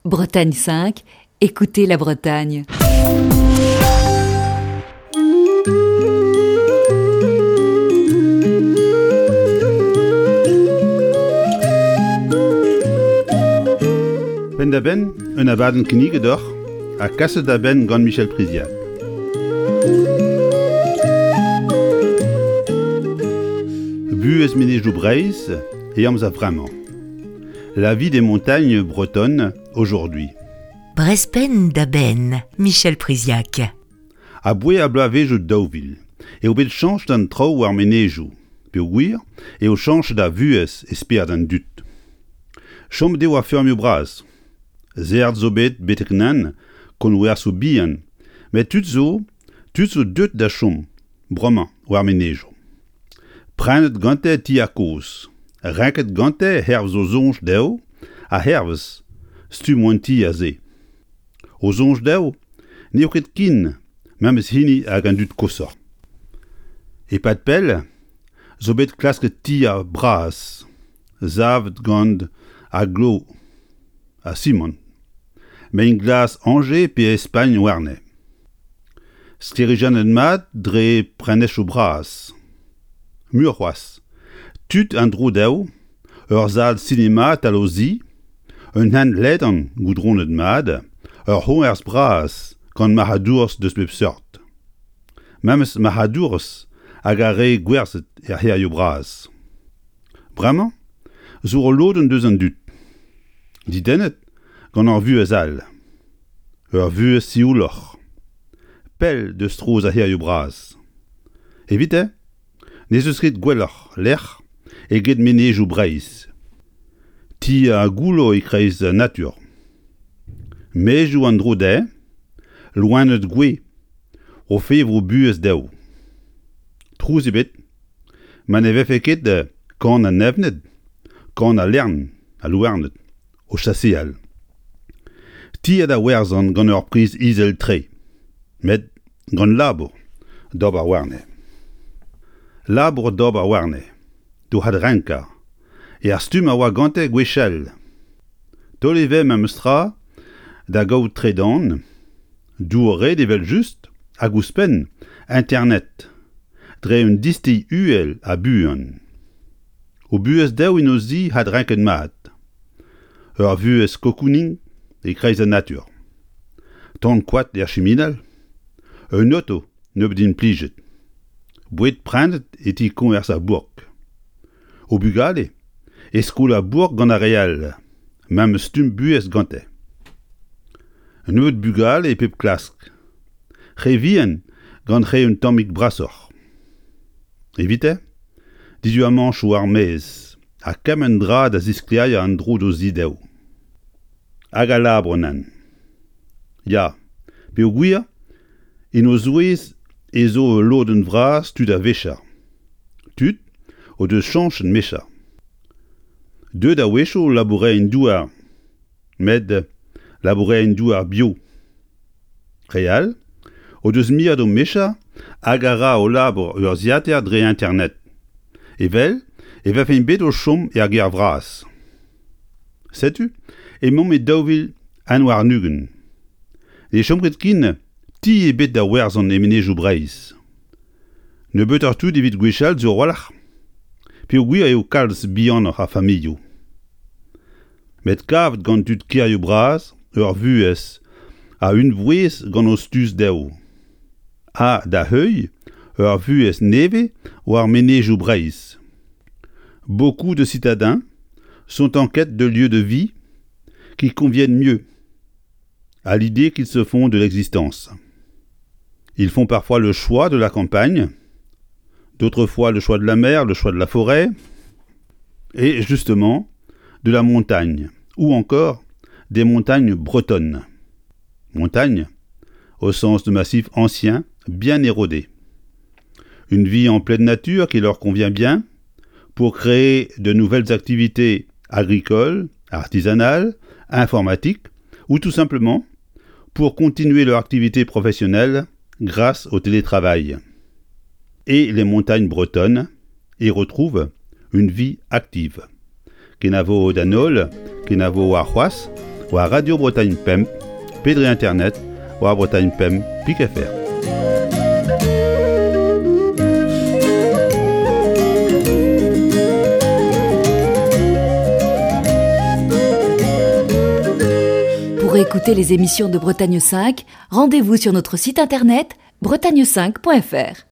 Bretagne 5, écoutez la Bretagne. Ben da ben, un abaden knigedor, a kasse da ben gant Michel Priziac. Buez menejou Breiz, et amza vraiment. La vie des montagnes bretonnes aujourd'hui. Brespen da ben, Michel Priziac. A boe a blavejo daouvil, et au bet chanch d'an trao war menejou, pe o gwir, et au chanch da vuez esper d'an dut. Chom deo a fermio braz. Zerd zo bet betek nan, kon wer so bihan, met tut zo dut da chom, broma, war menejou. Prenet gante ti a koz, renket gante herv zo zonj deo, a hervez, stu moanti a ze. O zonj deo, ne ket kin, memes hini hag an dut kosor. E pat pel, zo bet klasket ti a bras, zavet gant a glo, a Simon. Me in glas Angers pe Espagne warne. Sklerijan en mat dre prenech o bras. Mur c'hoaz. Tut an dro deo, ur zal cinema talozi, un han ledan goudronet mad, ur ho ers bras, gant mahadours deus bep sort. Memes mahadours hag a re gwerzet her yo bras. Bremañ, zo ur loden deus an dut. Didennet, gant ur vuez all. Ur vuez siouloc'h. Pel deus troz a her yo bras. Evite, ne eus ket gwelloc'h, lec'h, e get menejou Breiz. Ti a goulo e kreiz natur. Mejou an dro de, loanet gwe, o fevro buez deo. Trouz ebet, man e vefe ket kan a nevned, kan a lern, a louarnet, o chaseal. Ti a da werzan gant ur priz izel tre, met gant labor, dob ar warne. Labor dob ar warne, do had renka, e ar stum a oa gante gwechel. Toleve memestra, da gaout tredan, dou red evel just, hag ouspen, internet, dre un disti uel a buan. O buez deo in ozi had renken mat. Ur vuez kokouning e kreiz a natur. Tan kwad er chiminal. Un auto neub din plijet. Bouet prendet et i konvers a bourg. O bugale, eskoul a bourg gant a real, mem stum buez gante. Un neud bugale e pep klask. Re vien gant re un tammik brasor. Evite, didu a manch o ar mez, a kamen dra da ziskliaia an dro do zideo. Hag a labro nan. Ya, pe o gwir, en o zouez e zo loden vras tud a vecha. Tud, o deus chanch en mecha. Deud a wecho laboure en douar, med laboure en douar bio. Real, o deus miad o mecha hag a ra o labor ur ziater dre internet. Evel, e vef en bet o chom e ar ger vras. Setu, e mom e daouvil an war nugen. E chomret kin, ti e bet da werzan e menejou Breiz. Ne beut ar tout evit gwechal zo roalach. Pe o gwir eo kalz bihan ar famillo. Met kavet gant dut ker yo braz, ur vuez, a un vouez gant o stus deo. A da heuil, ur vuez neve war menejou Breiz. Beaucoup de citadins sont en quête de lieux de vie qui conviennent mieux à l'idée qu'ils se font de l'existence. Ils font parfois le choix de la campagne, d'autres fois le choix de la mer, le choix de la forêt, et justement de la montagne, ou encore des montagnes bretonnes. Montagne, au sens de massif ancien, bien érodé. Une vie en pleine nature qui leur convient bien pour créer de nouvelles activités agricoles, artisanales, informatiques, ou tout simplement pour continuer leur activité professionnelle grâce au télétravail. Et les montagnes bretonnes y retrouvent une vie active. Kenavo danol, kenavo ar c'hoaz, ou à Radio Bretagne PEM, Pédré Internet ou à bretagnepem.fr. Pour écouter les émissions de Bretagne 5, rendez-vous sur notre site internet bretagne5.fr.